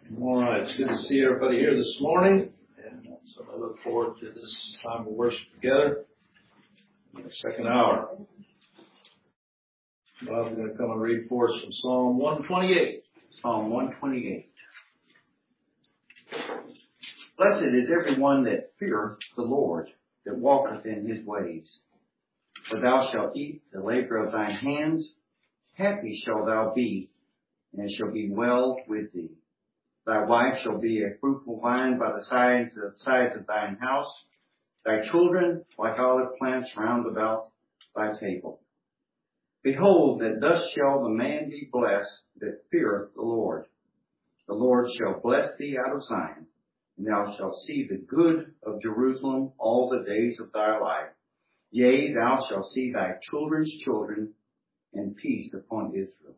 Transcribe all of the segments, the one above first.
All right, it's good to see everybody here this morning, and so I look forward to this time of worship together. Our second hour. Bob's going to come and read for us from Psalm 128. Psalm 128. Blessed is everyone that feareth the Lord, that walketh in his ways. For thou shalt eat the labor of thine hands. Happy shalt thou be, and it shall be well with thee. Thy wife shall be a fruitful vine by the sides of thine house, thy children like olive plants round about thy table. Behold, that thus shall the man be blessed that feareth the Lord. The Lord shall bless thee out of Zion, and thou shalt see the good of Jerusalem all the days of thy life. Yea, thou shalt see thy children's children, and peace upon Israel.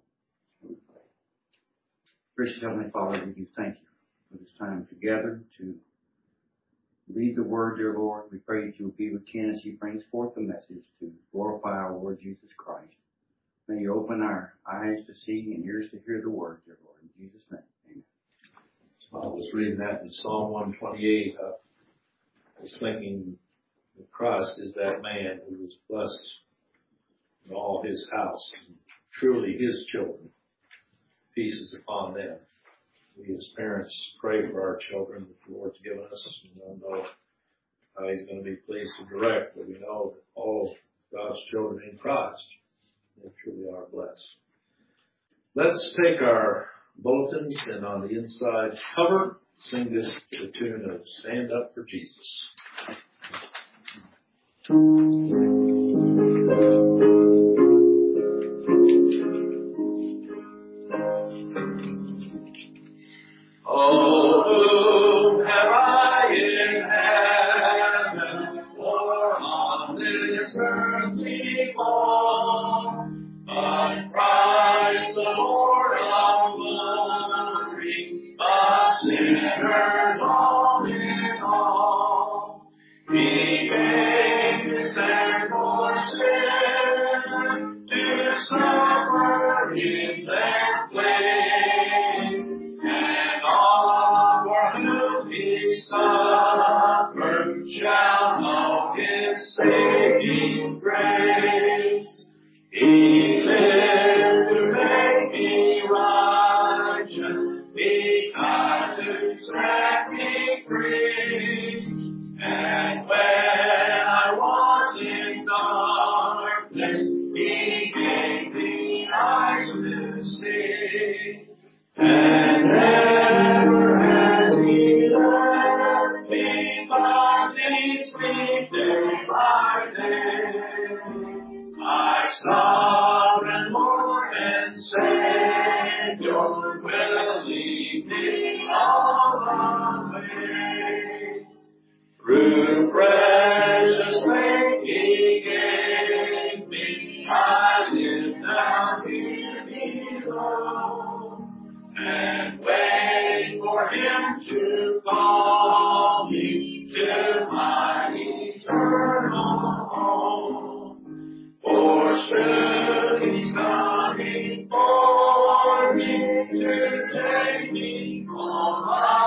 Gracious Heavenly Father, we do thank you for this time together to read the Word, dear Lord. We pray that you will be with Ken as he brings forth the message to glorify our Lord Jesus Christ. May you open our eyes to see and ears to hear the Word, dear Lord. In Jesus' name, amen. I was reading that in Psalm 128. I was thinking that Christ is that man who was blessed in all his house, and truly his children. Peace is upon them. We as parents pray for our children that the Lord's given us. We don't know how he's going to be pleased to direct, but we know that all God's children in Christ, they truly are blessed. Let's take our bulletins and on the inside cover, sing this to the tune of Stand Up for Jesus. Oh, whom have I in heaven, or on this earth before, but Christ the Lord of glory, a sinner's all in all. He came to stand for sinners, to suffer in their place, and all for whom he suffered shall know his saving grace. He lived to make me righteous, be kind to set me free. And when I was in darkness, he gave me eyes to see. And never has he left me, but leads me day by day. My sovereign Lord and Savior will lead me all the way. Through precious faith he gave me, I live now here below, and wait for him to call me to my eternal home. For soon he's coming for me to take me home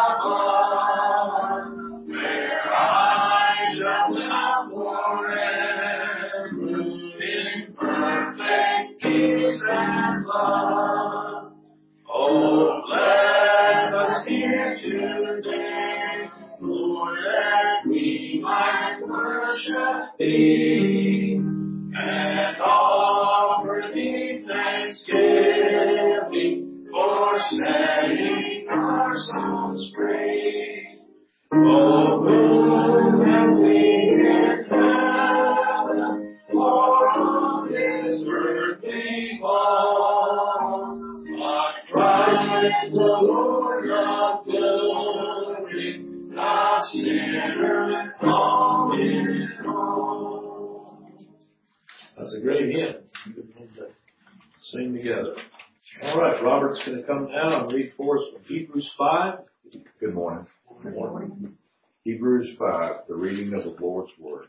above, where I shall live forever in perfect peace and love. Oh, bless us here today, Lord, that we might worship thee, and offer thee thanksgiving for setting our souls free. Oh, whom have we in heaven, or on this earthly ball, but Christ the Lord of glory, the sinner all in all. That's a great hymn. Good hymn to sing together. All right, Robert's going to come now and read for us from Hebrews 5. Good morning. Good morning. Hebrews 5, the reading of the Lord's Word.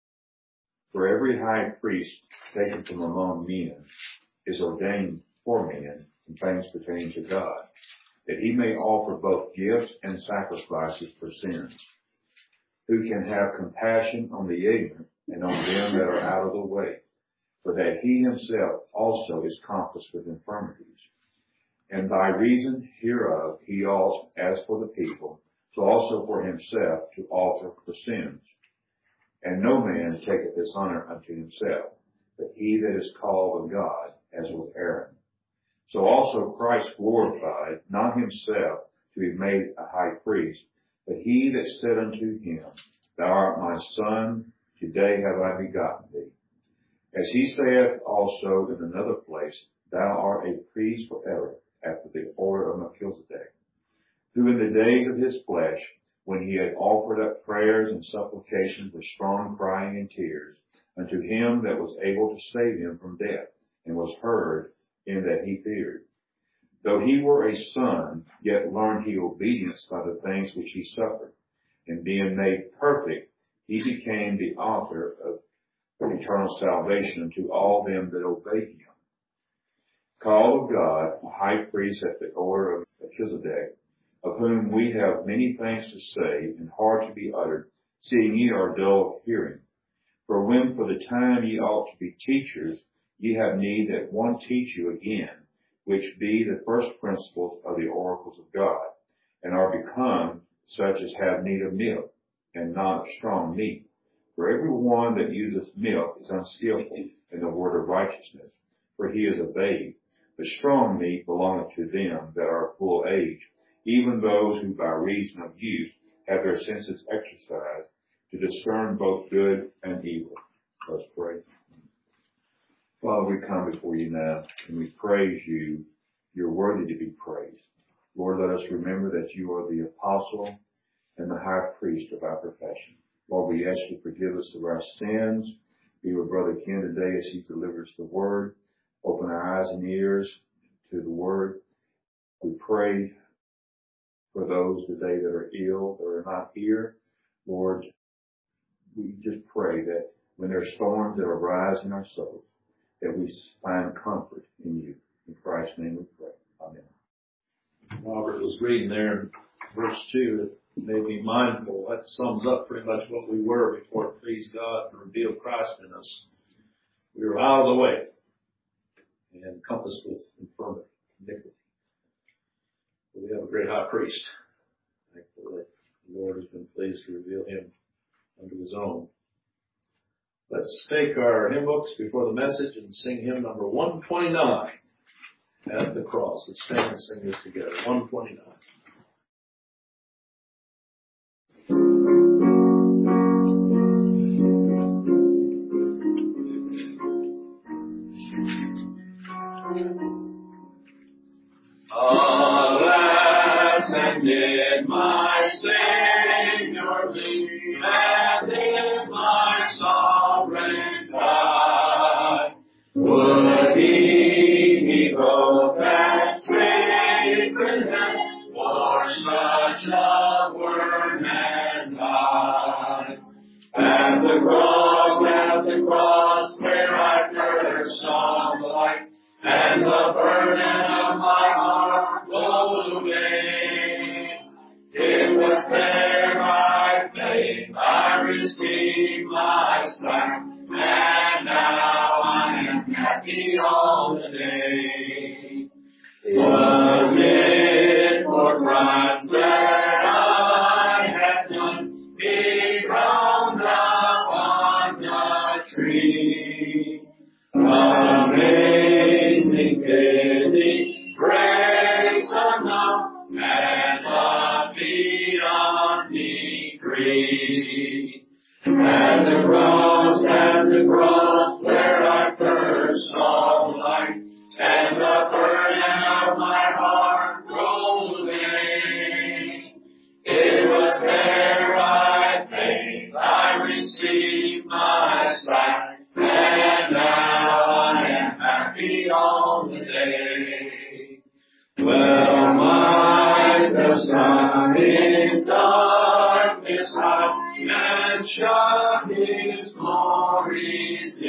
For every high priest taken from among men is ordained for men and things pertaining to God, that he may offer both gifts and sacrifices for sins, who can have compassion on the ignorant and on them that are out of the way, for that he himself also is compassed with infirmities. And by reason hereof he also, as for the people, so also for himself to offer for sins. And no man taketh this honor unto himself, but he that is called of God, as with Aaron. So also Christ glorified not himself to be made a high priest, but he that said unto him, Thou art my son, today have I begotten thee. As he saith also in another place, Thou art a priest forever, after the order of Melchizedek, who in the days of his flesh, when he had offered up prayers and supplications with strong crying and tears, unto him that was able to save him from death, and was heard in that he feared. Though he were a son, yet learned he obedience by the things which he suffered. And being made perfect, he became the author of eternal salvation unto all them that obey him. Called of God, a high priest at the order of Melchizedek, of whom we have many things to say and hard to be uttered, seeing ye are dull of hearing. For when for the time ye ought to be teachers, ye have need that one teach you again, which be the first principles of the oracles of God, and are become such as have need of milk, and not of strong meat. For every one that useth milk is unskillful in the word of righteousness, for he is a babe. But strong meat belongeth to them that are full age, even those who by reason of use have their senses exercised to discern both good and evil. Let's pray. Father, we come before you now and we praise you. You're worthy to be praised. Lord, let us remember that you are the apostle and the high priest of our profession. Lord, we ask you to forgive us of our sins. Be with Brother Ken today as he delivers the word. Open our eyes and ears to the word. We pray for those today that are ill, that are not here. Lord, we just pray that when there are storms that arise in our souls, that we find comfort in you. In Christ's name we pray. Amen. Robert was reading there in verse 2. It made me mindful. That sums up pretty much what we were before it pleased God to reveal Christ in us. We were out of the way and encompassed with infirmity, iniquity. But we have a great high priest. Thankfully, the Lord has been pleased to reveal him unto his own. Let's take our hymn books before the message and sing hymn number 129, At the Cross. Let's stand and sing this together. 129. Alas, and did my Savior leave, and did my sovereign die? Would he both and sacred death for such a worm as I? At the cross, where I first saw the light, and the burden of my heart rolled away. It was there by faith I received my sight, and now I am happy all the day. Was it for crimes that I had done, he ground upon the tree? Amazing pity, grace enough, and love beyond degree. At the cross, where I first saw light, and the burden of my heart rolled away. It was there by faith I received my sight, and now I am happy all the day. Well might the sun in darkness hide, and shut his glories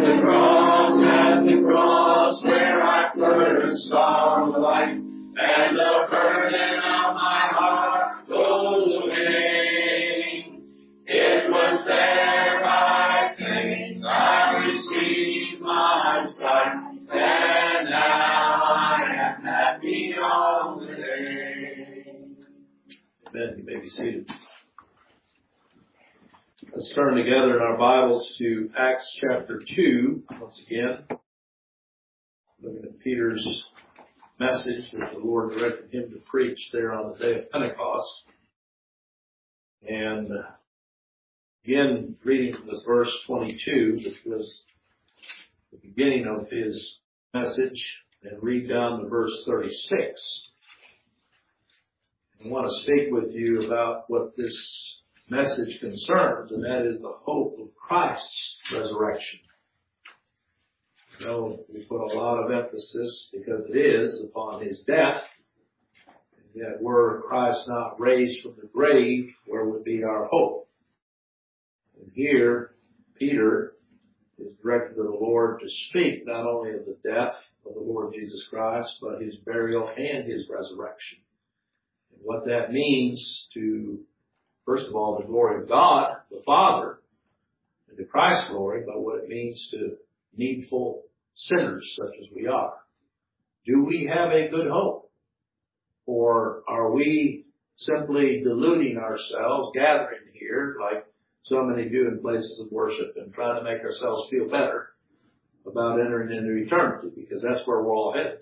the cross where I first saw the light, and the burden of my heart goes away. It was there by faith I received my sight, and now I am happy all the day. Amen. You may be seated. Let's turn together in our Bibles to Acts chapter 2 once again. Looking at Peter's message that the Lord directed him to preach there on the day of Pentecost. And again, reading from the verse 22, which was the beginning of his message, and read down to verse 36. I want to speak with you about what this message concerns, and that is the hope of Christ's resurrection. You know, we put a lot of emphasis, because it is, upon his death. And yet, were Christ not raised from the grave, where would be our hope? And here, Peter is directed to the Lord to speak not only of the death of the Lord Jesus Christ, but his burial and his resurrection. And what that means to, first of all, the glory of God, the Father, and to Christ's glory, but what it means to needful sinners such as we are. Do we have a good hope? Or are we simply deluding ourselves, gathering here like so many do in places of worship and trying to make ourselves feel better about entering into eternity, because that's where we're all headed?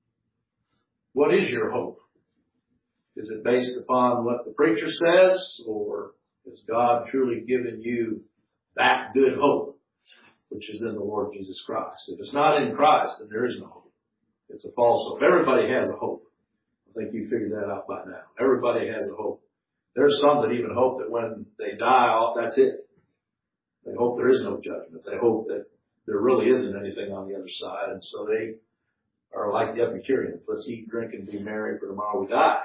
What is your hope? Is it based upon what the preacher says, or has God truly given you that good hope, which is in the Lord Jesus Christ? If it's not in Christ, then there is no hope. It's a false hope. Everybody has a hope. I think you figured that out by now. Everybody has a hope. There's some that even hope that when they die, that's it. They hope there is no judgment. They hope that there really isn't anything on the other side, and so they are like the Epicureans. Let's eat, drink, and be merry, for tomorrow we die.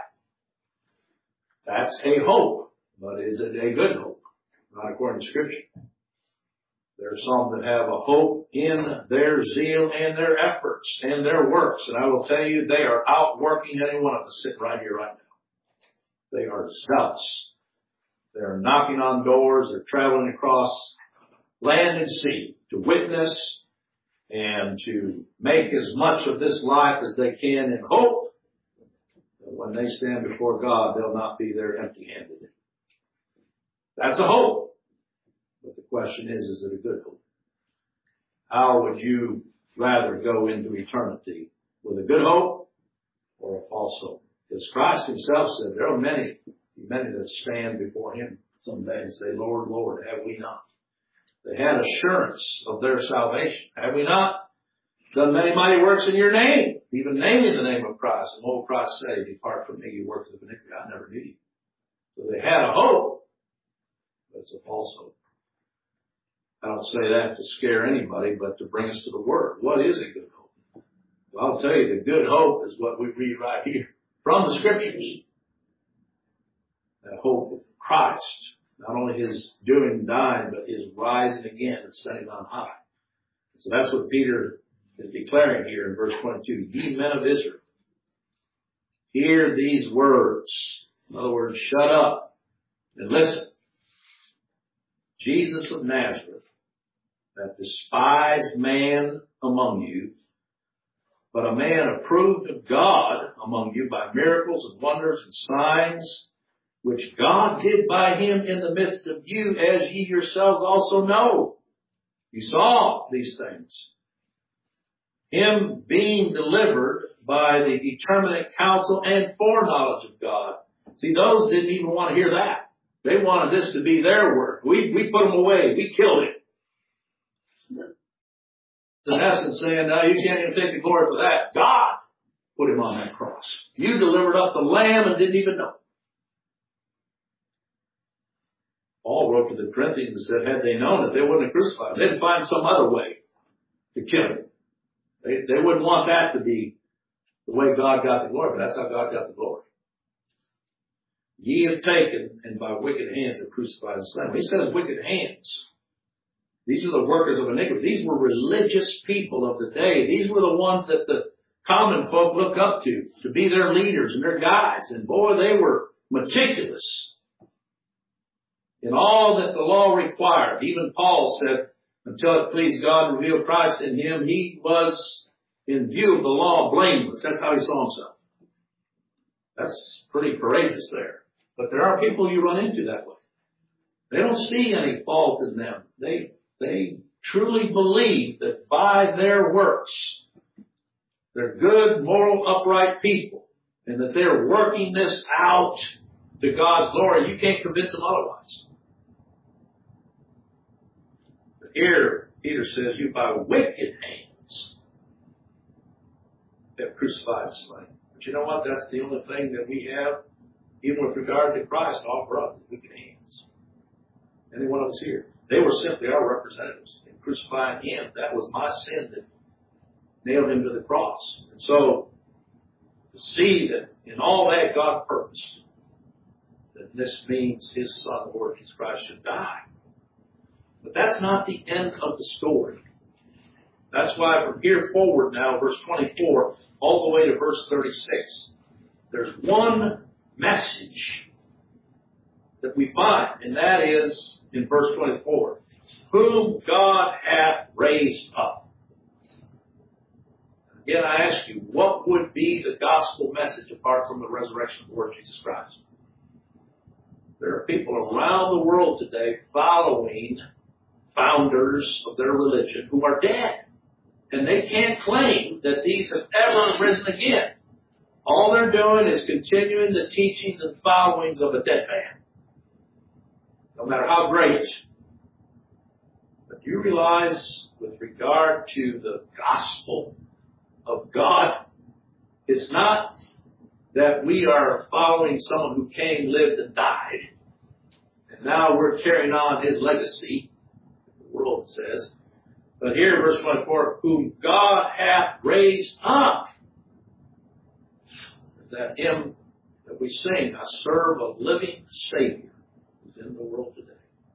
That's a hope, but is it a good hope? Not according to Scripture. There are some that have a hope in their zeal and their efforts and their works. And I will tell you, they are outworking any one of us sitting right here right now. They are zealous. They're knocking on doors. They're traveling across land and sea to witness and to make as much of this life as they can in hope. When they stand before God, they'll not be there empty-handed. That's a hope. But the question is it a good hope? How would you rather go into eternity? With a good hope or a false hope? Because Christ himself said there are many that stand before him someday and say, Lord, Lord, have we not? They had assurance of their salvation. Have we not done many mighty works in your name? Even naming the name of Christ. And old Christ said, depart from me, you workers of iniquity, I never knew you. So they had a hope, but it's a false hope. I don't say that to scare anybody, but to bring us to the Word. What is a good hope? Well, I'll tell you, the good hope is what we read right here from the Scriptures. That hope of Christ. Not only his doing and dying, but his rising again and setting on high. So that's what Peter is declaring here in verse 22. Ye men of Israel, hear these words. In other words, shut up and listen. Jesus of Nazareth, that despised man among you, but a man approved of God among you by miracles and wonders and signs, which God did by him in the midst of you, as ye yourselves also know. You saw these things. Him being delivered by the determinate counsel and foreknowledge of God. See, those didn't even want to hear that. They wanted this to be their work. We put him away. We killed him. In essence, saying, no, you can't even take the glory for that. God put him on that cross. You delivered up the Lamb and didn't even know. Paul wrote to the Corinthians and said, had they known it, they wouldn't have crucified him. They'd find some other way to kill him. They wouldn't want that to be the way God got the glory, but that's how God got the glory. Ye have taken, and by wicked hands have crucified and slain. He says wicked hands. These are the workers of iniquity. These were religious people of the day. These were the ones that the common folk look up to be their leaders and their guides. And boy, they were meticulous in all that the law required. Even Paul said, until it pleased God to reveal Christ in him, he was, in view of the law, blameless. That's how he saw himself. That's pretty courageous there. But there are people you run into that way. They don't see any fault in them. They truly believe that by their works, they're good, moral, upright people, and that they're working this out to God's glory. You can't convince them otherwise. But here, Peter says, you by wicked hands have crucified the slain. But you know what? That's the only thing that we have, even with regard to Christ, to offer up, wicked hands. Any one of us here. They were simply our representatives. In crucifying him, that was my sin that nailed him to the cross. And so, to see that in all that God purposed, that this means his Son, Lord Jesus Christ, should die. But that's not the end of the story. That's why from here forward now, verse 24, all the way to verse 36, there's one message that we find, and that is in verse 24, whom God hath raised up. Again, I ask you, what would be the gospel message apart from the resurrection of the Lord Jesus Christ? There are people around the world today following founders of their religion who are dead. And they can't claim that these have ever risen again. All they're doing is continuing the teachings and followings of a dead man. No matter how great. But you realize, with regard to the gospel of God, it's not that we are following someone who came, lived, and died. And now we're carrying on his legacy, the world says. But here, verse 24, whom God hath raised up. That hymn that we sing, I serve a living Savior who's in the world today.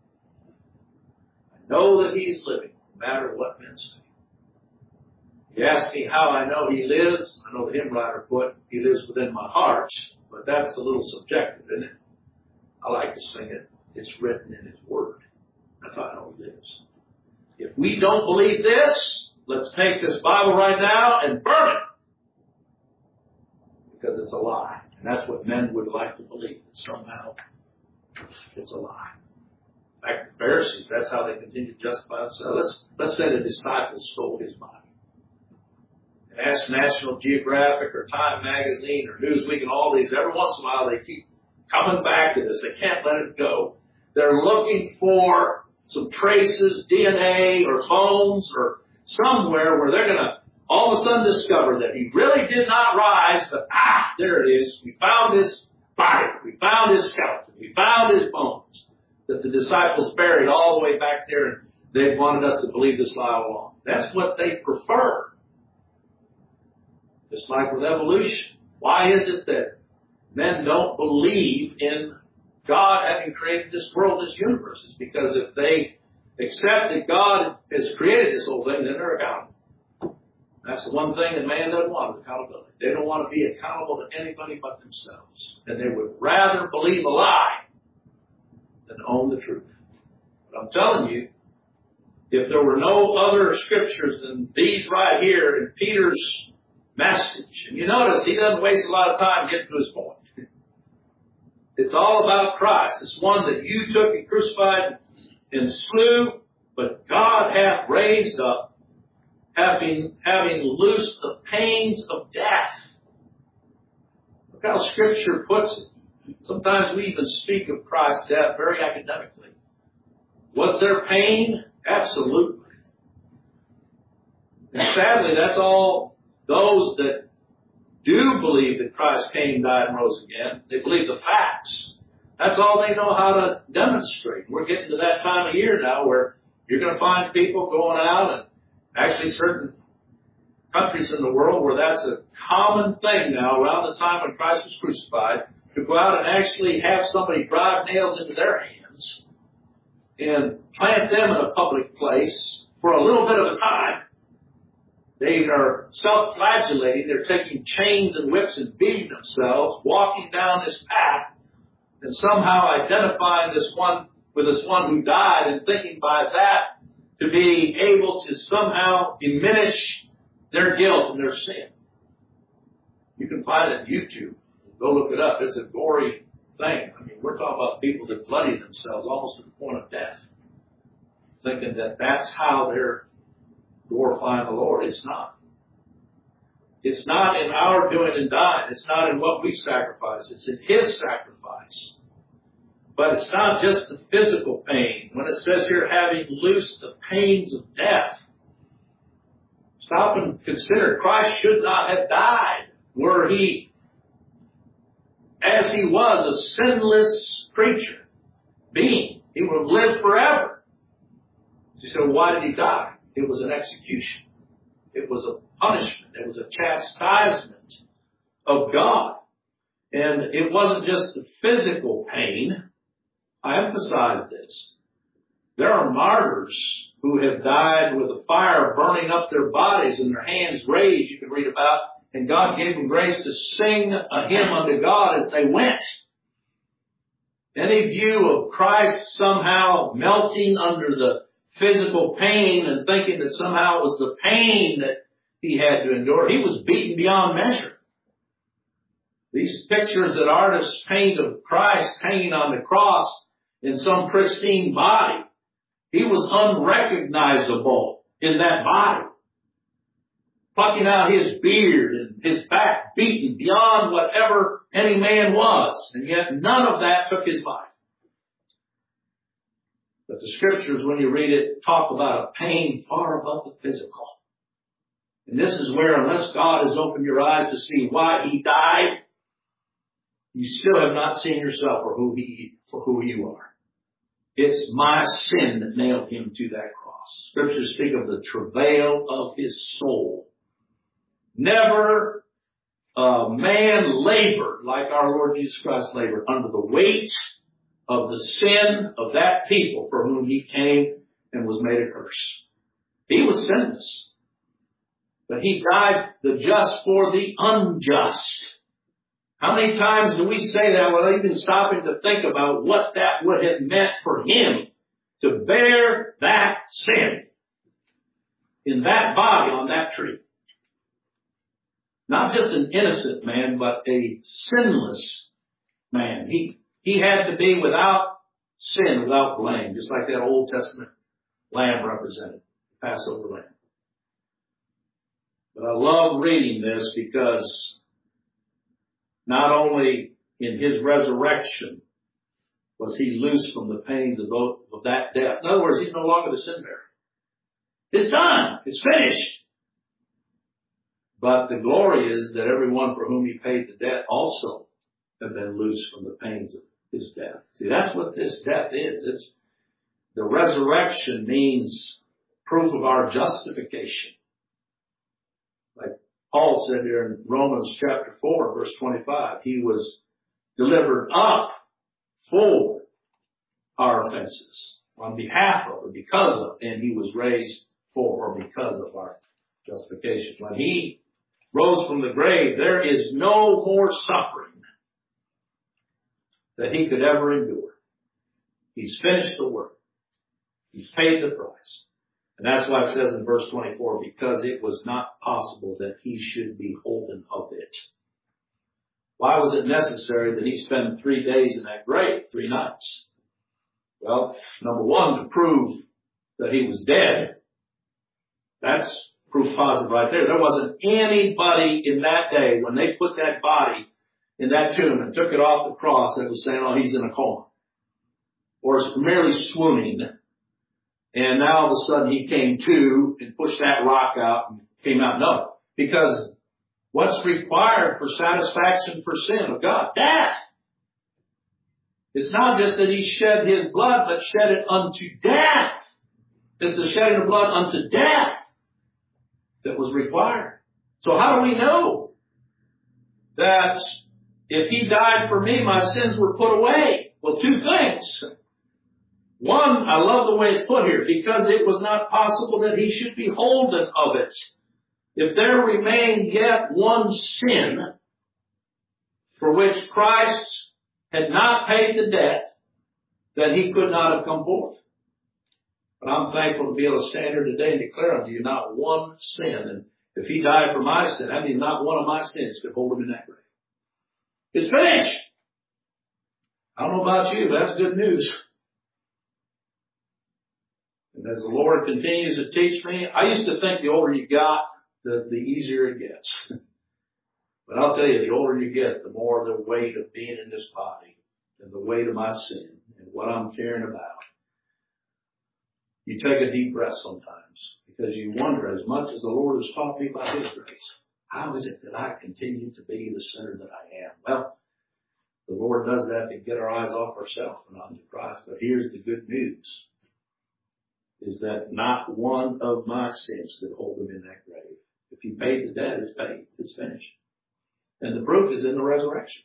I know that he's living, no matter what men say. You ask me how I know he lives. I know the hymn writer put, he lives within my heart, but that's a little subjective, isn't it? I like to sing it. It's written in his word. That's how I know he lives. If we don't believe this, let's take this Bible right now and burn it. Because it's a lie. And that's what men would like to believe. Somehow, it's a lie. In fact, the Pharisees, that's how they continue to justify themselves. Let's say the disciples stole his body. And ask National Geographic or Time Magazine or Newsweek and all these, every once in a while they keep coming back to this. They can't let it go. They're looking for some traces, DNA or bones or somewhere where they're going to all of a sudden discover that he really did not rise, but there it is. We found his body. We found his skeleton. We found his bones that the disciples buried all the way back there, and they wanted us to believe this lie all along. That's what they prefer. Just like with evolution. Why is it that men don't believe in God having created this world, this universe? It's because if they accept that God has created this whole thing, then they're accountable. That's the one thing that man doesn't want, is accountability. They don't want to be accountable to anybody but themselves. And they would rather believe a lie than own the truth. But I'm telling you, if there were no other scriptures than these right here in Peter's message, and you notice he doesn't waste a lot of time getting to his point. It's all about Christ. It's one that you took and crucified and slew, but God hath raised up, having loosed the pains of death. Look how Scripture puts it. Sometimes we even speak of Christ's death very academically. Was there pain? Absolutely. And sadly, that's all those that do believe that Christ came, died, and rose again. They believe the facts. That's all they know how to demonstrate. We're getting to that time of year now where you're going to find people going out, and actually certain countries in the world where that's a common thing now around the time when Christ was crucified, to go out and actually have somebody drive nails into their hands and plant them in a public place for a little bit of a time. They are self-flagellating. They're taking chains and whips and beating themselves, walking down this path, and somehow identifying this one with this one who died, and thinking by that to be able to somehow diminish their guilt and their sin. You can find it on YouTube. Go look it up. It's a gory thing. I mean, we're talking about people that bloody themselves almost to the point of death, thinking that that's how they're glorifying the Lord. It's not. It's not in our doing and dying. It's not in what we sacrifice. It's in His sacrifice. But it's not just the physical pain. When it says here, having loosed the pains of death, stop and consider, Christ should not have died were He, as He was, a sinless creature, being. He would have lived forever. So you say, well, why did He die? It was an execution. It was a punishment. It was a chastisement of God. And it wasn't just the physical pain. I emphasize this. There are martyrs who have died with a fire burning up their bodies and their hands raised, you can read about, and God gave them grace to sing a hymn unto God as they went. Any view of Christ somehow melting under the physical pain and thinking that somehow it was the pain that He had to endure, He was beaten beyond measure. These pictures that artists paint of Christ hanging on the cross in some pristine body, He was unrecognizable in that body. Plucking out His beard and His back beaten beyond whatever any man was. And yet none of that took His life. But the Scriptures, when you read it, talk about a pain far above the physical. And this is where, unless God has opened your eyes to see why He died, you still have not seen yourself for who you are. It's my sin that nailed Him to that cross. Scriptures speak of the travail of His soul. Never a man labored like our Lord Jesus Christ labored under the weight of the sin of that people for whom He came and was made a curse. He was sinless. But He died the just for the unjust. How many times do we say that without even stopping to think about what that would have meant for Him to bear that sin in that body on that tree? Not just an innocent man, but a sinless man. He had to be without sin, without blame, just like that Old Testament lamb represented, the Passover lamb. But I love reading this because not only in His resurrection was He loosed from the pains of that death. In other words, He's no longer the sin bearer. It's done. It's finished. But the glory is that everyone for whom He paid the debt also have been loosed from the pains of His death. See, that's what this death is. It's the resurrection means proof of our justification. Like Paul said here in Romans chapter 4, verse 25, He was delivered up for our offenses, on behalf of or because of, and He was raised for or because of our justification. When He rose from the grave, there is no more suffering that He could ever endure. He's finished the work. He's paid the price. And that's why it says in verse 24, because it was not possible that He should be holden of it. Why was it necessary that He spend 3 days in that grave, 3 nights? Well, number one, to prove that He was dead. That's proof positive right there. There wasn't anybody in that day when they put that body in that tomb and took it off the cross that was saying, oh, He's in a coma. Or is merely swooning. And now all of a sudden He came to and pushed that rock out and came out. No. Because what's required for satisfaction for sin of God? Death. It's not just that He shed His blood, but shed it unto death. It's the shedding of blood unto death that was required. So how do we know that if He died for me, my sins were put away? Well, 2 things. One, I love the way it's put here, because it was not possible that he should be holden of it. If there remained yet one sin for which Christ had not paid the debt, then he could not have come forth. But I'm thankful to be able to stand here today and declare unto you not one sin. And if he died for my sin, I mean not one of my sins could hold him in that grave. It's finished. I don't know about you, but that's good news. And as the Lord continues to teach me, I used to think the older you got, the easier it gets. But I'll tell you, the older you get, the more the weight of being in this body and the weight of my sin and what I'm caring about. You take a deep breath sometimes because you wonder, as much as the Lord has taught me by His grace, how is it that I continue to be the sinner that I am? Well, the Lord does that to get our eyes off ourselves and onto Christ. But here's the good news, is that not one of my sins could hold him in that grave. If he paid the debt, it's paid. It's finished. And the proof is in the resurrection.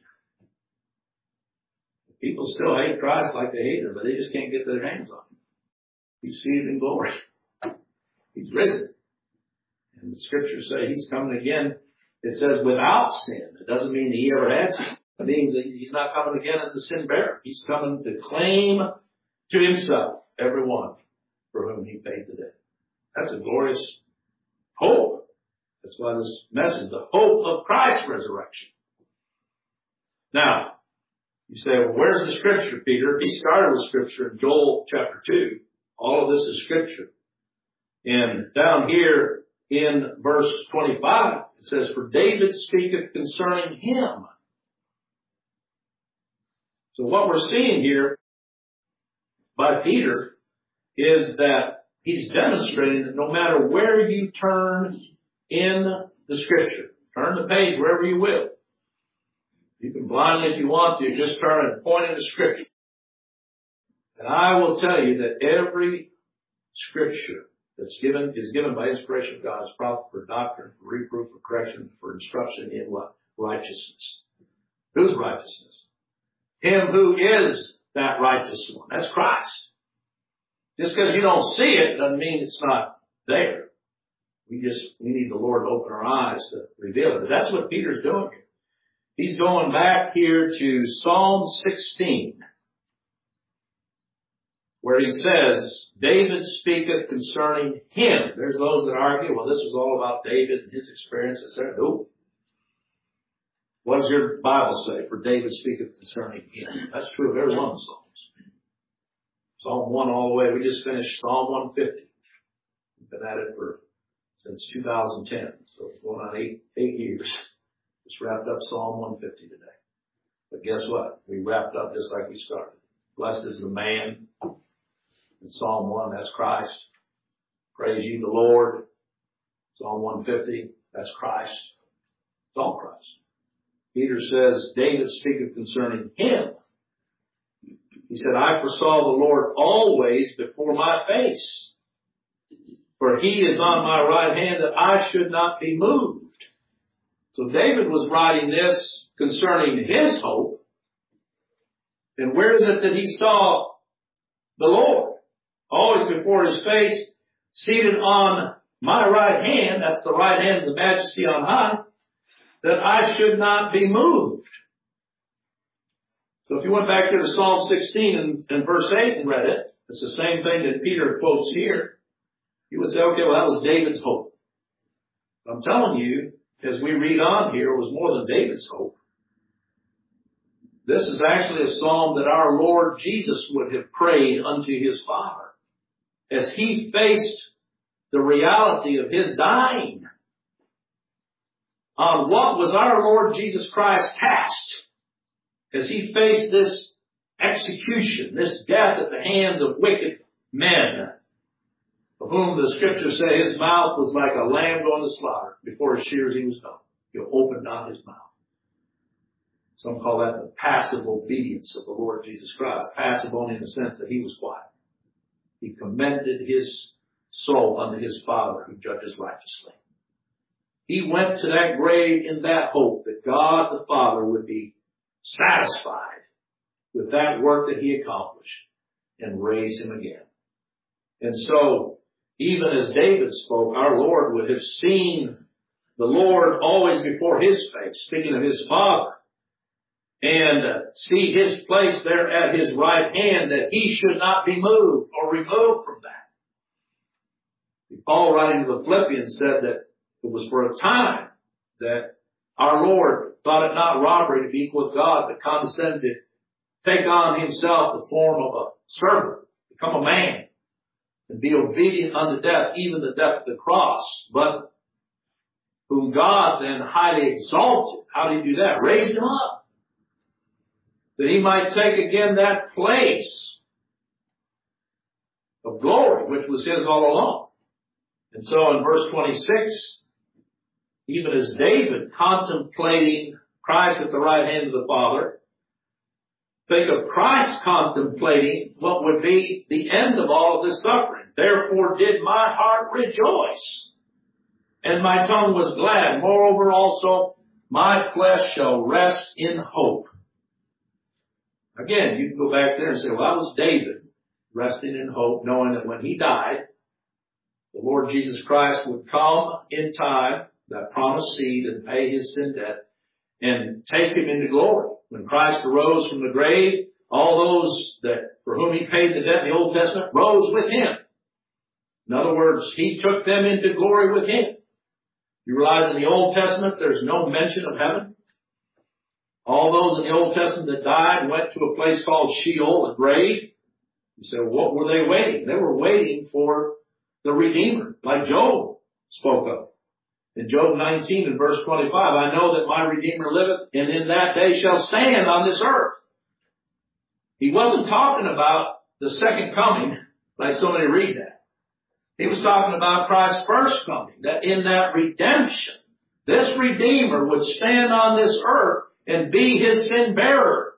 People still hate Christ like they hate him, but they just can't get their hands on him. You see it in glory. He's risen. And the scriptures say he's coming again. It says without sin. It doesn't mean that he ever had sin. It means that he's not coming again as a sin bearer. He's coming to claim to himself everyone for whom he paid the debt. That's a glorious hope. That's why this message, the hope of Christ's resurrection. Now, you say, well, where's the scripture, Peter? He started with scripture in Joel chapter 2. All of this is scripture. And down here in verse 25, it says, for David speaketh concerning him. So what we're seeing here by Peter is that he's demonstrating that no matter where you turn in the scripture, turn the page wherever you will. You can blindly, if you want to, just turn and point in the scripture. And I will tell you that every scripture that's given is given by inspiration of God as proper for doctrine, for reproof, for correction, for instruction in what? Righteousness. Whose righteousness? Him who is that righteous one. That's Christ. Just because you don't see it doesn't mean it's not there. We need the Lord to open our eyes to reveal it. But that's what Peter's doing here. He's going back here to Psalm 16, where he says, David speaketh concerning him. There's those that argue, well, this was all about David and his experience, etc. No. What does your Bible say? For David speaketh concerning him. That's true of every one of the Psalms. Psalm 1 all the way. We just finished Psalm 150. We've been at it since 2010. So it's going on eight years. Just wrapped up Psalm 150 today. But guess what? We wrapped up just like we started. Blessed is the man. In Psalm 1, that's Christ. Praise ye the Lord. Psalm 150, that's Christ. It's all Christ. Peter says, David speaketh concerning him. He said, I foresaw the Lord always before my face. For he is on my right hand that I should not be moved. So David was writing this concerning his hope. And where is it that he saw the Lord? Always before his face, seated on my right hand, that's the right hand of the majesty on high, that I should not be moved. So if you went back to Psalm 16 and verse 8 and read it, it's the same thing that Peter quotes here. You would say, okay, well, that was David's hope. But I'm telling you, as we read on here, it was more than David's hope. This is actually a psalm that our Lord Jesus would have prayed unto his Father as he faced the reality of his dying. On what was our Lord Jesus Christ cast as he faced this execution, this death at the hands of wicked men, of whom the scriptures say his mouth was like a lamb going to slaughter. Before his shears he was done. He opened not his mouth. Some call that the passive obedience of the Lord Jesus Christ. Passive only in the sense that he was quiet. He commended his soul unto his Father who judges righteously. He went to that grave in that hope that God the Father would be satisfied with that work that he accomplished. and raise him again. And so, even as David spoke, our Lord would have seen the Lord always before his face, speaking of his Father, and see his place there at his right hand, that he should not be moved or removed from that. Paul, writing to the Philippians, said that it was for a time that our Lord thought it not robbery to be equal with God, but condescended to take on himself the form of a servant, become a man, and be obedient unto death, even the death of the cross. But whom God then highly exalted. How did he do that? Raised him up, that he might take again that place of glory, which was his all along. And so in verse 26, even as David contemplating Christ at the right hand of the Father, think of Christ contemplating what would be the end of all of this suffering. Therefore did my heart rejoice, and my tongue was glad. Moreover also, my flesh shall rest in hope. Again, you can go back there and say, well, that was David resting in hope, knowing that when he died, the Lord Jesus Christ would come in time, that promised seed, and pay his sin debt and take him into glory. When Christ arose from the grave, all those that for whom he paid the debt in the Old Testament rose with him. In other words, he took them into glory with him. You realize in the Old Testament there's no mention of heaven. All those in the Old Testament that died went to a place called Sheol, a grave. You say, well, what were they waiting? They were waiting for the Redeemer, like Job spoke of. In Job 19 and verse 25, I know that my Redeemer liveth, and in that day shall stand on this earth. He wasn't talking about the second coming, like so many read that. He was talking about Christ's first coming, that in that redemption, this Redeemer would stand on this earth and be his sin bearer.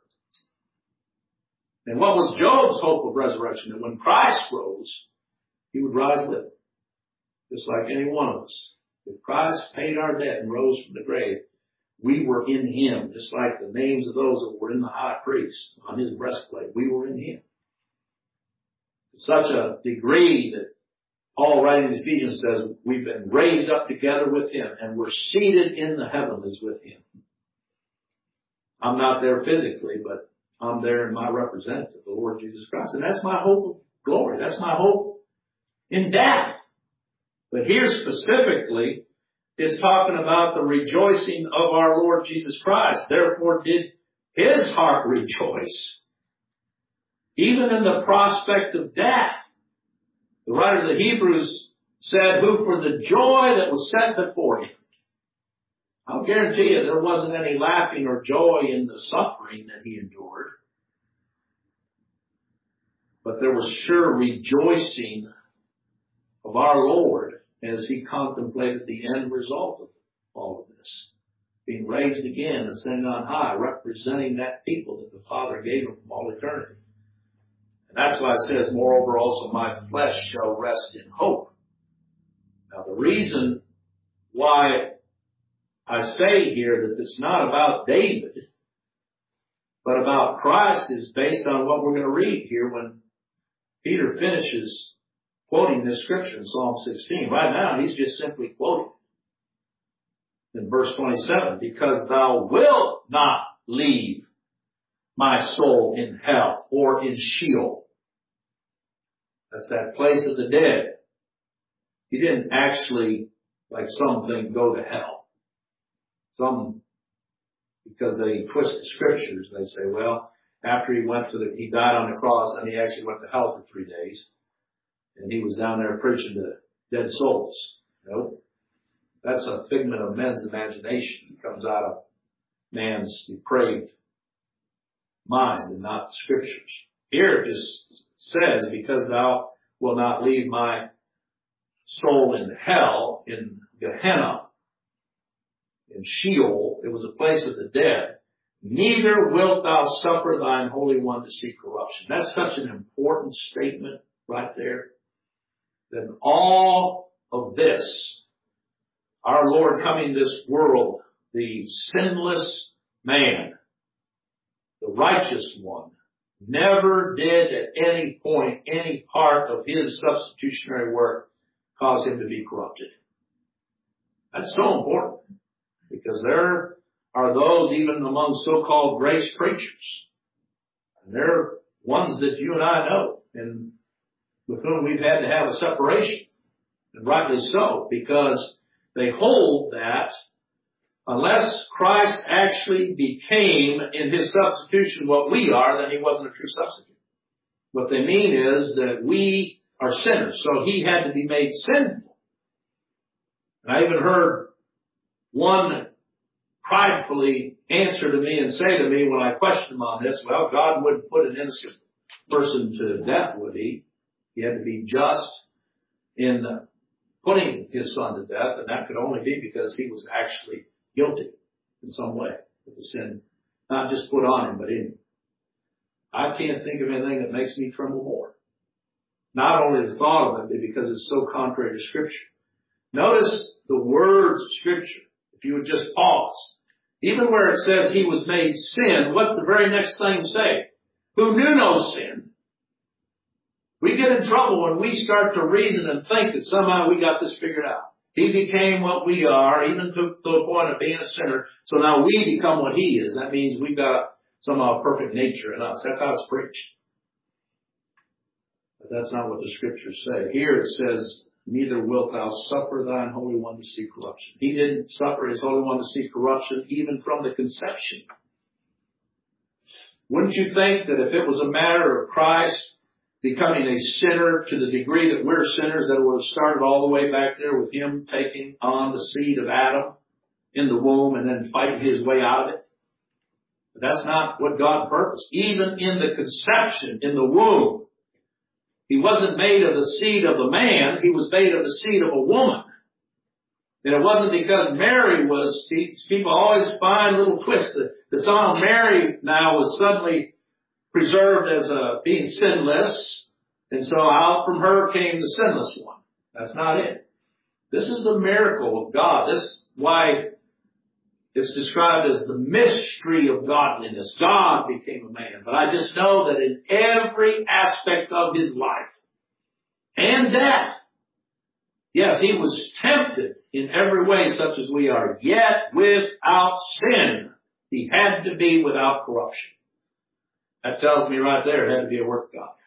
And what was Job's hope of resurrection? That when Christ rose, he would rise with him, just like any one of us. If Christ paid our debt and rose from the grave, we were in him, just like the names of those that were in the high priest on his breastplate. We were in him. To such a degree that Paul, writing in Ephesians, says we've been raised up together with him and we're seated in the heavenlies with him. I'm not there physically, but I'm there in my representative, the Lord Jesus Christ. And that's my hope of glory. That's my hope in death. But here specifically, it's talking about the rejoicing of our Lord Jesus Christ. Therefore did his heart rejoice, even in the prospect of death. The writer of the Hebrews said, who for the joy that was set before him. I'll guarantee you there wasn't any laughing or joy in the suffering that he endured. But there was sure rejoicing of our Lord as he contemplated the end result of all of this. Being raised again, ascending on high, representing that people that the Father gave him from all eternity. And that's why it says, moreover also my flesh shall rest in hope. Now the reason why I say here that it's not about David, but about Christ is based on what we're going to read here when Peter finishes quoting this scripture in Psalm 16. Right now, he's just simply quoting it. In verse 27, because thou wilt not leave my soul in hell or in Sheol. That's that place of the dead. He didn't actually, like some think, go to hell. Some, because they twist the scriptures, they say, well, after he he died on the cross, and he actually went to hell for 3 days. And he was down there preaching to dead souls. Nope. That's a figment of men's imagination. It comes out of man's depraved mind and not the scriptures. Here it just says, because thou wilt not leave my soul in hell, in Gehenna, in Sheol, it was a place of the dead, neither wilt thou suffer thine Holy One to see corruption. That's such an important statement right there. That in all of this, our Lord coming to this world, the sinless man, the righteous one, never did at any point, any part of his substitutionary work cause him to be corrupted. That's so important, because there are those even among so-called grace preachers, and they're ones that you and I know, and with whom we've had to have a separation, and rightly so, because they hold that unless Christ actually became in his substitution what we are, then he wasn't a true substitute. What they mean is that we are sinners, so he had to be made sinful. And I even heard one pridefully answer to me and say to me when I questioned him on this, well, God wouldn't put an innocent person to death, would he? He had to be just in putting his son to death, and that could only be because he was actually guilty in some way with the sin, not just put on him, but in him. I can't think of anything that makes me tremble more. Not only the thought of it, but because it's so contrary to Scripture. Notice the words of Scripture. If you would just pause. Even where it says he was made sin, what's the very next thing say? Who knew no sin. We get in trouble when we start to reason and think that somehow we got this figured out. He became what we are, even to the point of being a sinner, so now we become what he is. That means we've got somehow perfect nature in us. That's how it's preached. But that's not what the Scriptures say. Here it says, neither wilt thou suffer thine Holy One to see corruption. He didn't suffer his Holy One to see corruption even from the conception. Wouldn't you think that if it was a matter of Christ becoming a sinner to the degree that we're sinners, that it would have started all the way back there with him taking on the seed of Adam in the womb and then fighting his way out of it? But that's not what God purposed. Even in the conception, in the womb, he wasn't made of the seed of a man. He was made of the seed of a woman. And it wasn't because Mary was, people always find little twists that somehow Mary now was suddenly preserved as being sinless. And so out from her came the sinless one. That's not it. This is a miracle of God. This is why it's described as the mystery of godliness. God became a man. But I just know that in every aspect of his life and death, yes, he was tempted in every way such as we are, yet without sin. He had to be without corruption. That tells me right there it had to be a work of God.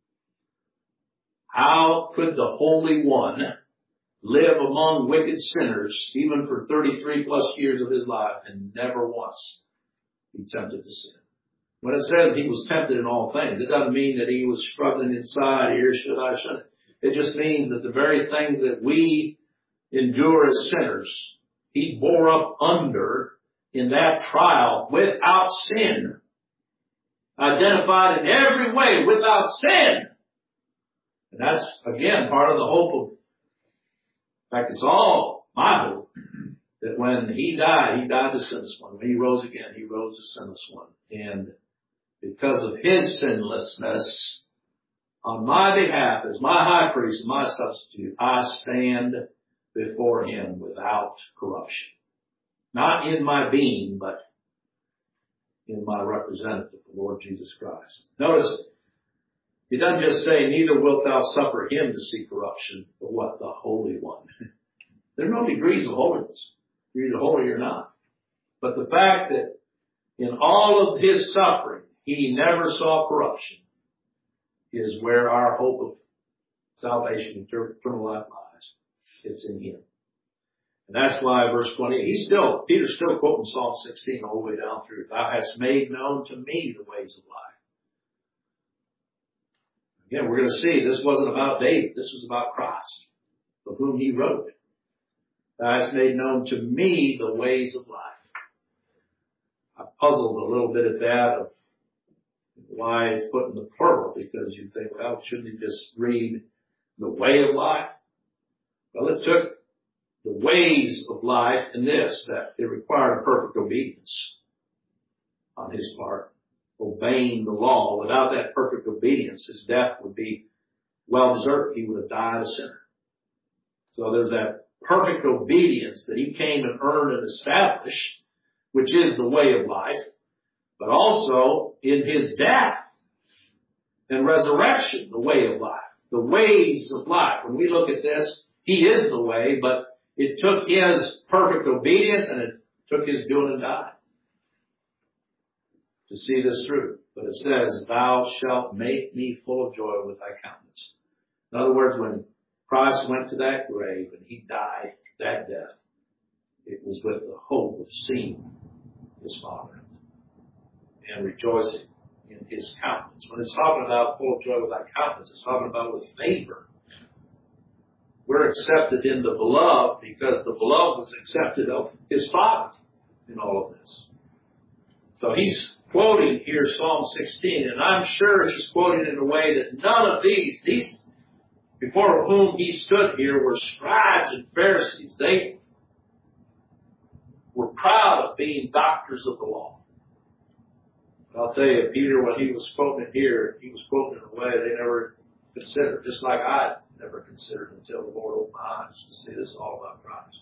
How could the Holy One live among wicked sinners even for 33 plus years of his life and never once be tempted to sin? When it says he was tempted in all things, it doesn't mean that he was struggling inside, here should I, shouldn't. It just means that the very things that we endure as sinners, he bore up under in that trial without sin. Identified in every way without sin. And that's, again, part of the hope of, in fact, it's all my hope, that when he died the sinless one. When he rose again, he rose the sinless one. And because of his sinlessness, on my behalf, as my high priest, my substitute, I stand before him without corruption. Not in my being, but in my representative, the Lord Jesus Christ. Notice, he doesn't just say, neither wilt thou suffer him to see corruption, but what? The Holy One. There are no degrees of holiness. You're either holy or not. But the fact that in all of his suffering, he never saw corruption is where our hope of salvation, eternal life lies. It's in him. And that's why verse 28, Peter's still quoting Psalm 16 all the way down through. Thou hast made known to me the ways of life. Again, we're going to see this wasn't about David. This was about Christ, of whom he wrote. Thou hast made known to me the ways of life. I puzzled a little bit at that of why it's put in the plural, because you think, well, shouldn't he just read the way of life? Well, it took the ways of life in this, that it required a perfect obedience on his part, obeying the law. Without that perfect obedience, his death would be well deserved. He would have died a sinner. So there's that perfect obedience that he came and earned and established, which is the way of life. But also in his death, and resurrection, the way of life, the ways of life. When we look at this, He is the way, but it took His perfect obedience and it took His doing and dying to see this through. But it says, thou shalt make me full of joy with thy countenance. In other words, when Christ went to that grave and He died that death, it was with the hope of seeing His Father and rejoicing in His countenance. When it's talking about full of joy with thy countenance, it's talking about with favor. We're accepted in the beloved because the beloved was accepted of His Father in all of this. So he's quoting here Psalm 16, and I'm sure he's quoting in a way that none of these before whom he stood here were scribes and Pharisees. They were proud of being doctors of the law. But I'll tell you, Peter, when he was quoting it here, he was quoting in a way they never considered, just like I never considered until the Lord opened my eyes to see this is all about Christ.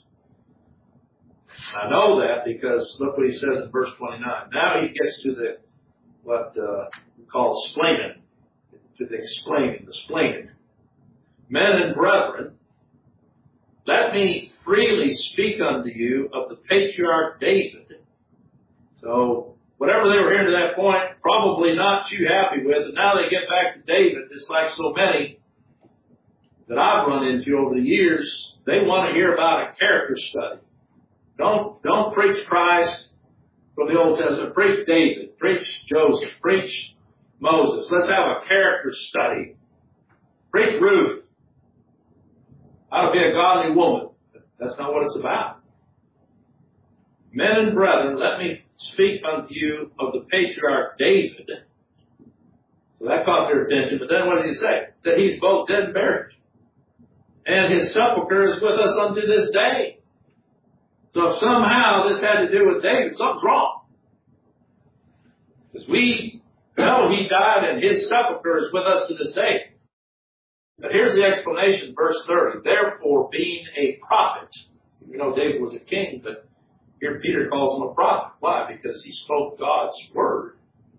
I know that because look what he says in verse 29. Now he gets to what we call explaining, to the explaining. Men and brethren, let me freely speak unto you of the patriarch David. So whatever they were hearing to that point, probably not too happy with, and now they get back to David, just like so many that I've run into over the years. They want to hear about a character study. Don't preach Christ from the Old Testament. Preach David. Preach Joseph. Preach Moses. Let's have a character study. Preach Ruth. How to be a godly woman. That's not what it's about. Men and brethren, let me speak unto you of the patriarch David. So that caught their attention. But then what did he say? That he's both dead and buried. And his sepulchre is with us unto this day. So if somehow this had to do with David, something's wrong. Because we know he died and his sepulchre is with us to this day. But here's the explanation, verse 30. Therefore, being a prophet, you know David was a king, but here Peter calls him a prophet. Why? Because he spoke God's word.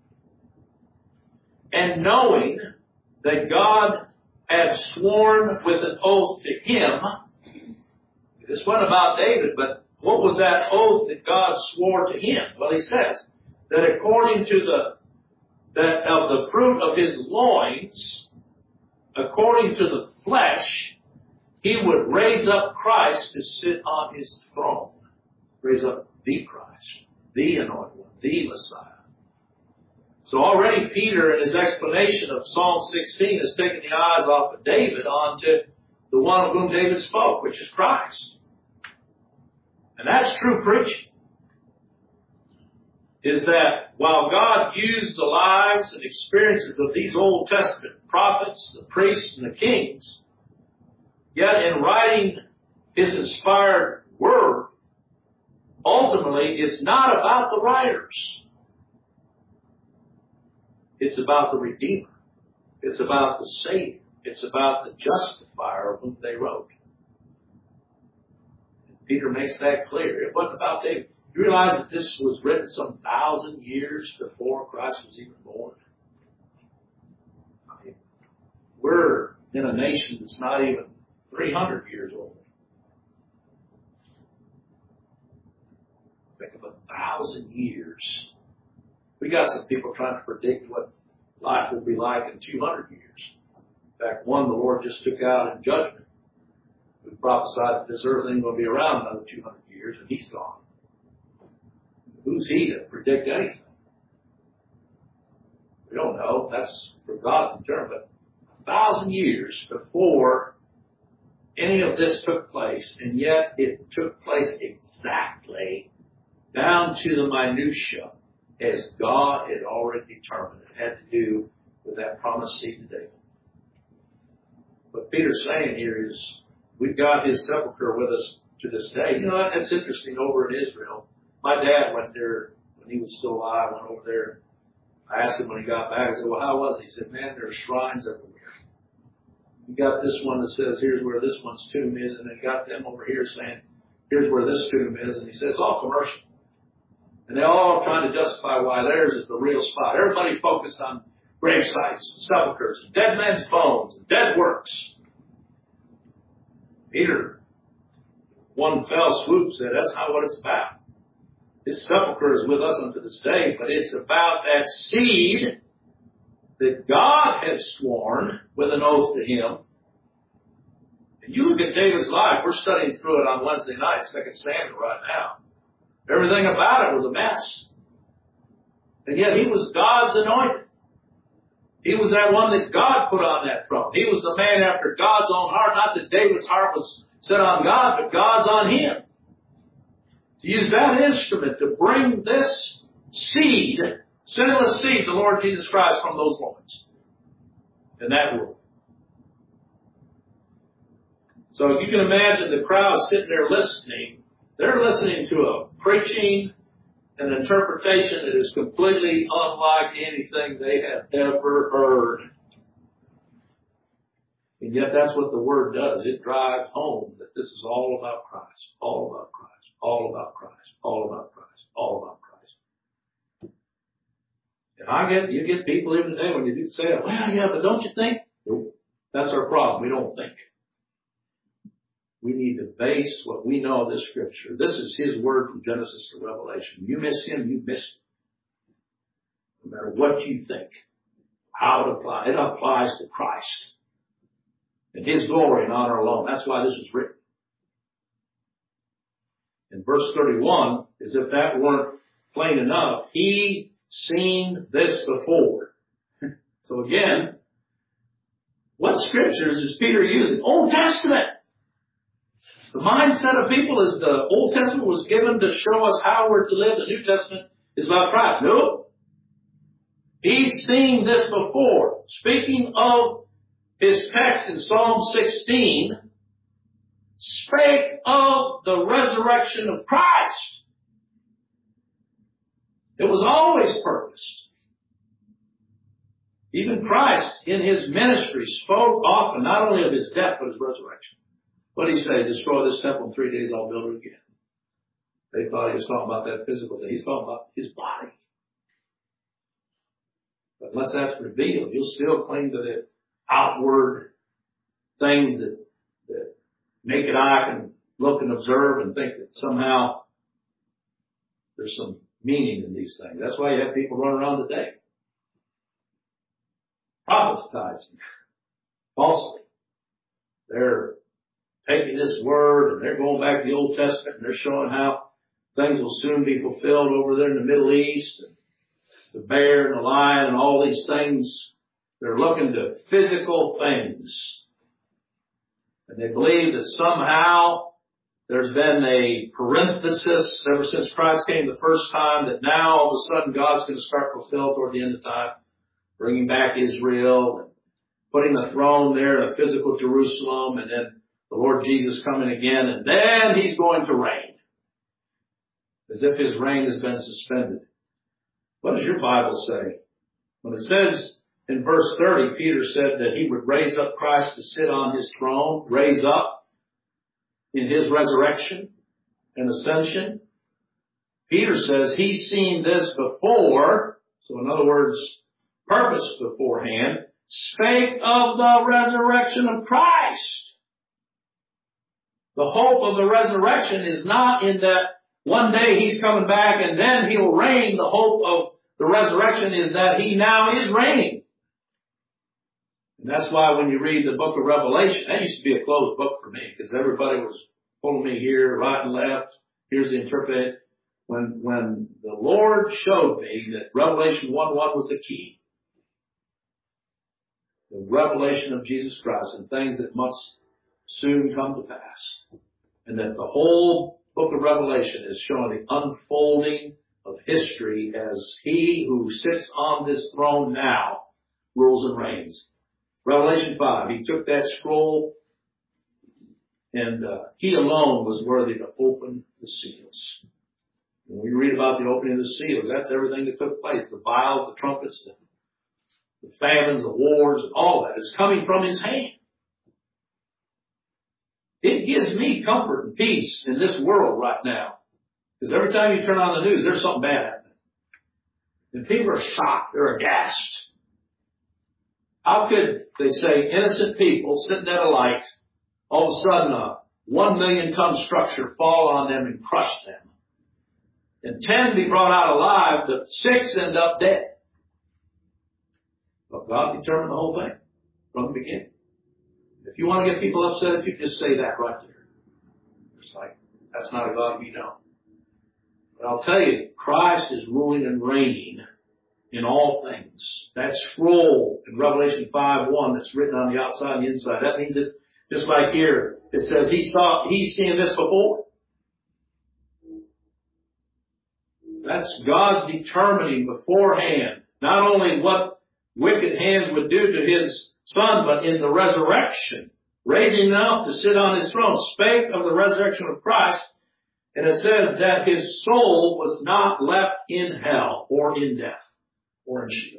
And knowing that God had sworn with an oath to him, this wasn't about David, but what was that oath that God swore to him? Well, he says that according to that of the fruit of his loins, according to the flesh, he would raise up Christ to sit on his throne. Raise up the Christ, the anointed one, the Messiah. So already Peter, in his explanation of Psalm 16, has taken the eyes off of David onto the one of whom David spoke, which is Christ. And that's true preaching. Is that while God used the lives and experiences of these Old Testament prophets, the priests, and the kings, yet in writing His inspired word, ultimately it's not about the writers. It's about the Redeemer. It's about the Savior. It's about the justifier of whom they wrote. Peter makes that clear. It wasn't about David. You realize that this was written some 1,000 years before Christ was even born? I mean, we're in a nation that's not even 300 years old. Think of 1,000 years. We got some people trying to predict what life will be like in 200 years. In fact, one the Lord just took out in judgment. We prophesied that this earth ain't going to be around another 200 years, and he's gone. Who's he to predict anything? We don't know. That's for God to determine. But 1,000 years before any of this took place, and yet it took place exactly down to the minutia as God had already determined. It had to do with that promised seed to David. What Peter's saying here is, we've got his sepulchre with us to this day. You know, that's interesting over in Israel. My dad went there when he was still alive, went over there. I asked him when he got back, I said, well, how was it? He said, man, there are shrines everywhere. You got this one that says, here's where this one's tomb is, and then got them over here saying, here's where this tomb is. And he said, it's all commercial. And they're all trying to justify why theirs is the real spot. Everybody focused on grave sites, sepulchres, dead men's bones, and dead works. Peter, one fell swoop, said that's not what it's about. His sepulchre is with us unto this day, but it's about that seed that God had sworn with an oath to him. And you look at David's life, we're studying through it on Wednesday night, 2 Samuel right now. Everything about it was a mess. And yet he was God's anointed. He was that one that God put on that throne. He was the man after God's own heart. Not that David's heart was set on God, but God's on him. To use that instrument to bring this seed, sinless seed, the Lord Jesus Christ, from those loins in that world. So you can imagine the crowd sitting there listening. They're listening to a preaching, an interpretation that is completely unlike anything they have ever heard. And yet that's what the Word does. It drives home that this is all about Christ, all about Christ, all about Christ, all about Christ, all about Christ. And you get people even today when you do say, well, yeah, but don't you think? Nope. That's our problem. We don't think. We need to base what we know of this Scripture. This is His Word from Genesis to Revelation. You miss Him, you miss Him. No matter what you think, how it applies. It applies to Christ and His glory and honor alone. That's why this was written. In verse 31, as if that weren't plain enough, He seen this before. So again, what Scriptures is Peter using? Old Testament. The mindset of people is the Old Testament was given to show us how we're to live. The New Testament is about Christ. No. He's seen this before. Speaking of his text in Psalm 16, spake of the resurrection of Christ. It was always purposed. Even Christ in his ministry spoke often not only of his death but his resurrection. What did he say? Destroy this temple in 3 days, I'll build it again. They thought he was talking about that physical thing. He's talking about his body. But unless that's revealed, you'll still cling to the outward things that naked eye can look and observe and think that somehow there's some meaning in these things. That's why you have people running around today prophetizing falsely. They're taking this word and they're going back to the Old Testament and they're showing how things will soon be fulfilled over there in the Middle East, and the bear and the lion and all these things. They're looking to physical things. And they believe that somehow there's been a parenthesis ever since Christ came the first time, that now all of a sudden God's going to start fulfilled toward the end of time, bringing back Israel and putting the throne there in a physical Jerusalem, and then the Lord Jesus coming again, and then He's going to reign. As if His reign has been suspended. What does your Bible say? When it says in verse 30, Peter said that He would raise up Christ to sit on His throne, raise up in His resurrection and ascension. Peter says He's seen this before, so in other words, purposed beforehand, spake of the resurrection of Christ. The hope of the resurrection is not in that one day He's coming back and then He'll reign. The hope of the resurrection is that He now is reigning. And that's why when you read the book of Revelation, that used to be a closed book for me because everybody was pulling me here, right and left. Here's the interpretation. When the Lord showed me that Revelation 1:1 was the key, the revelation of Jesus Christ and things that must soon come to pass, and that the whole book of Revelation is showing the unfolding of history as He who sits on this throne now rules and reigns. Revelation 5, He took that scroll and He alone was worthy to open the seals. When we read about the opening of the seals, that's everything that took place. The vials, the trumpets, the famines, the wars, and all that is coming from His hand. It gives me comfort and peace in this world right now. Because every time you turn on the news, there's something bad happening. And people are shocked. They're aghast. How could, they say, innocent people sitting at a light, all of a sudden a 1 million ton structure fall on them and crush them? And 10 be brought out alive, but 6 end up dead. But God determined the whole thing from the beginning. If you want to get people upset, if you just say that right there. It's like, that's not a God we know. But I'll tell you, Christ is ruling and reigning in all things. That scroll in Revelation 5:1 that's written on the outside and the inside, that means it's just like here. It says he's seen this before. That's God's determining beforehand, not only what wicked hands would do to his Son, but in the resurrection, raising him up to sit on his throne, spake of the resurrection of Christ, and it says that his soul was not left in hell, or in death, or in Sheol.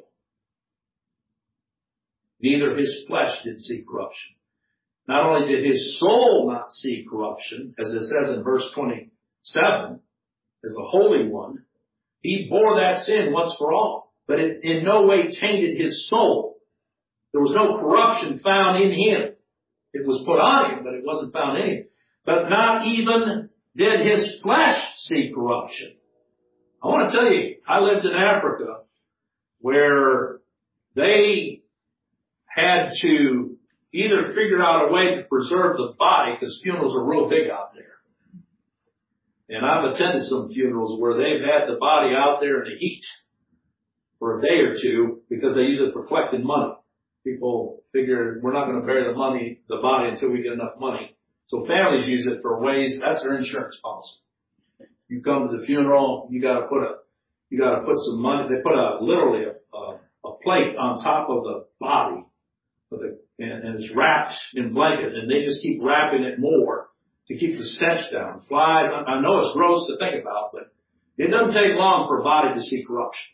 Neither his flesh did see corruption. Not only did his soul not see corruption, as it says in verse 27, as the Holy One, he bore that sin once for all, but it in no way tainted his soul. There was no corruption found in him. It was put on him, but it wasn't found in him. But not even did his flesh see corruption. I want to tell you, I lived in Africa where they had to either figure out a way to preserve the body, because funerals are real big out there. And I've attended some funerals where they've had the body out there in the heat for a day or two because they use it for collecting money. People figure we're not going to bury the body until we get enough money. So families use it for ways, that's their insurance policy. You come to the funeral, you gotta put some money, they put literally a plate on top of the body, and it's wrapped in blanket, and they just keep wrapping it more to keep the stench down. Flies, I know it's gross to think about, but it doesn't take long for a body to see corruption.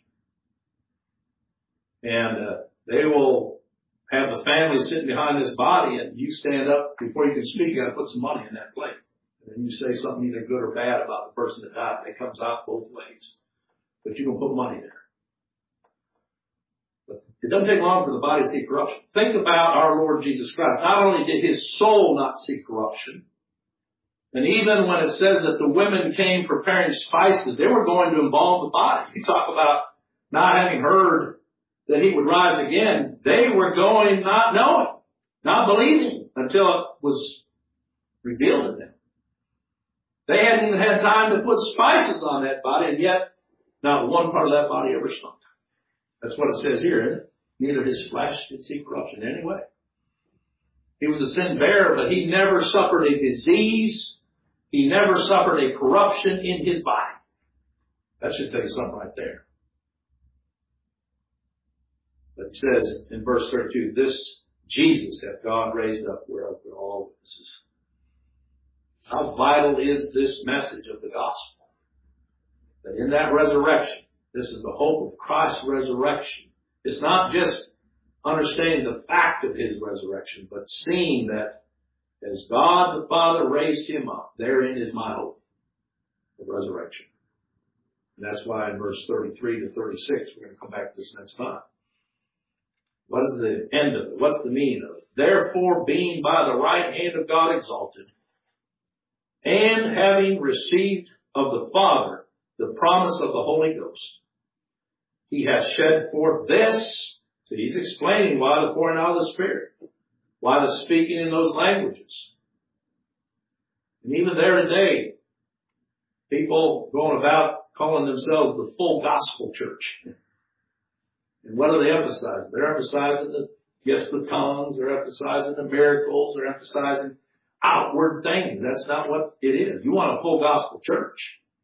And they will have the family sitting behind this body, and you stand up before you can speak. You got to put some money in that plate, and then you say something either good or bad about the person that died. It comes out both ways, but you can put money there. But it doesn't take long for the body to see corruption. Think about our Lord Jesus Christ. Not only did his soul not see corruption, and even when it says that the women came preparing spices, they were going to embalm the body. You talk about not having heard that he would rise again. They were going not knowing, not believing until it was revealed to them. They hadn't even had time to put spices on that body, and yet not one part of that body ever stunk. That's what it says here, isn't it? Neither his flesh did see corruption anyway. He was a sin bearer, but he never suffered a disease. He never suffered a corruption in his body. That should tell you something right there. But it says in verse 32, this Jesus hath God raised up, whereof we're all witnesses. How vital is this message of the gospel? That in that resurrection, this is the hope of Christ's resurrection. It's not just understanding the fact of his resurrection, but seeing that as God the Father raised him up, therein is my hope of resurrection. And that's why in verse 33 to 36, we're going to come back to this next time. What is the end of it? What's the meaning of it? Therefore, being by the right hand of God exalted, and having received of the Father the promise of the Holy Ghost, he hath shed forth this. So he's explaining why the pouring out of the Spirit, why the speaking in those languages. And even there today, people going about calling themselves the full gospel church. And what do they emphasize? They're emphasizing the gifts of tongues, they're emphasizing the miracles, they're emphasizing outward things. That's not what it is. You want a full gospel church.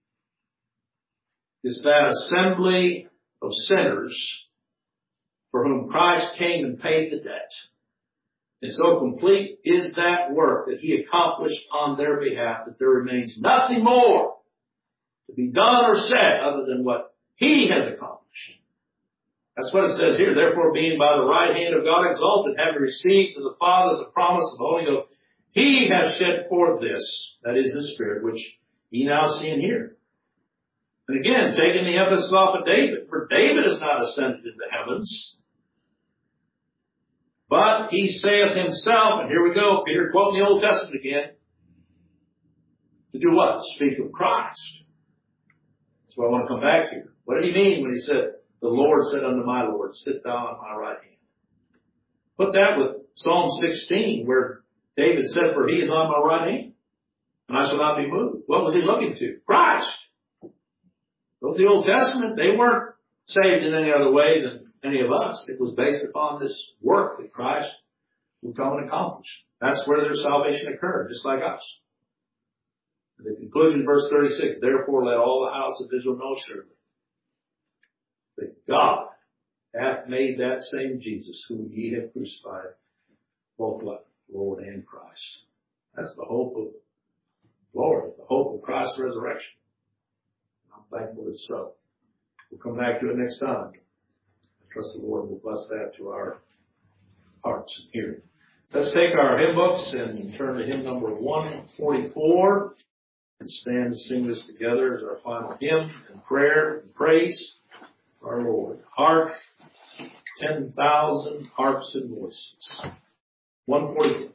It's that assembly of sinners for whom Christ came and paid the debt. And so complete is that work that he accomplished on their behalf that there remains nothing more to be done or said other than what he has accomplished. That's what it says here. Therefore, being by the right hand of God exalted, having received of the Father the promise of the Holy Ghost, he has shed forth this, that is the Spirit, which ye now see and hear. And again, taking the emphasis off of David, for David is not ascended into the heavens, But he saith himself, and here we go, Peter quoting the Old Testament again, to do what? Speak of Christ. That's what I want to come back to. What did he mean when he said, the Lord said unto my Lord, sit thou on my right hand? Put that with Psalm 16, where David said, for he is on my right hand, and I shall not be moved. What was he looking to? Christ. Those the Old Testament, they weren't saved in any other way than any of us. It was based upon this work that Christ would come and accomplish. That's where their salvation occurred, just like us. The conclusion, verse 36, therefore let all the house of Israel know surely that God hath made that same Jesus whom ye have crucified, both Lord and Christ. That's the hope of glory, the hope of Christ's resurrection. I'm thankful it's so. We'll come back to it next time. I trust the Lord will bless that to our hearts and hearing. Let's take our hymn books and turn to hymn number 144 and stand and sing this together as our final hymn and prayer and praise to our Lord. Hark, 10,000 harps and voices. 144.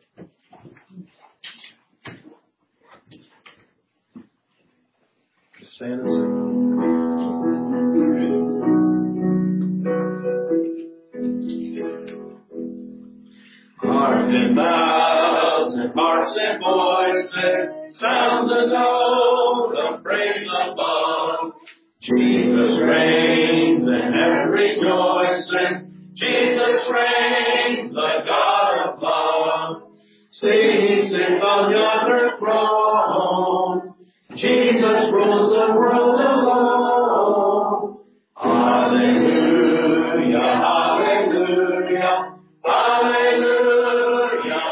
Stand and sing. Hark, 10,000 harps and voices, sound the note of praise above. Jesus reigns and heaven rejoices. Jesus reigns, the God of love. See, he sits on yonder throne. Jesus rules the world alone. Hallelujah, hallelujah, hallelujah,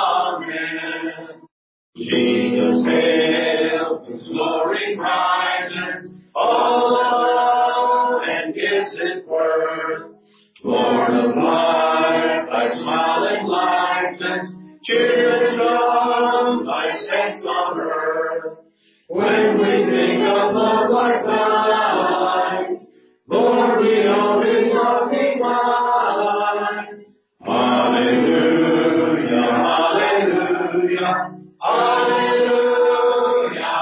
amen. Jesus hails, his glory rises, all above and gives it worth. Lord of life, thy smiling likeness, cheer and come, thy saints on earth. When we think of love like thine, Lord, we only love divine. Hallelujah, hallelujah, hallelujah,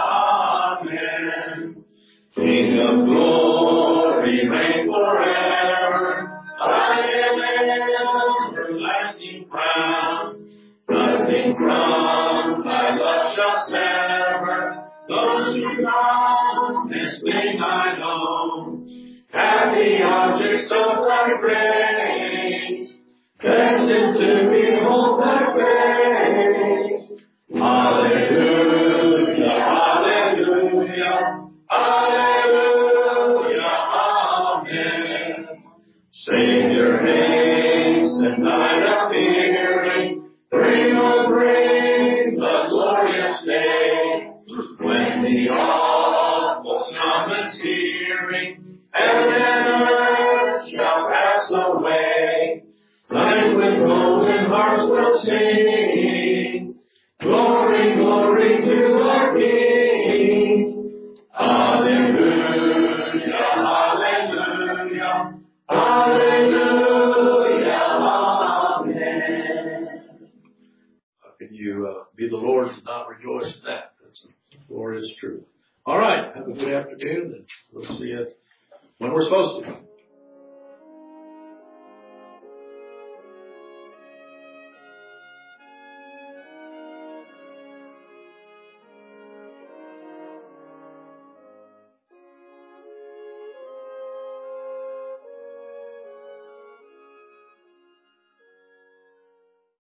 amen. King of glory, reign forever. I am an everlasting crown. Nothing from thy love shall sever. Those who love this thing I know, happy objects of thy grace, destined to behold thy face. Hallelujah, hallelujah, hallelujah, amen. Savior, haste and thine appearing, bring, oh bring the glorious day, when the awful trumpet's hearing, heaven and earth shall pass away. Like with golden harps will sing, glory, glory to our King. Hallelujah, hallelujah, hallelujah, amen. How can you be the Lord's and not rejoice in that? That's glorious truth. All right. Have a good afternoon, and we'll see you when we're supposed to.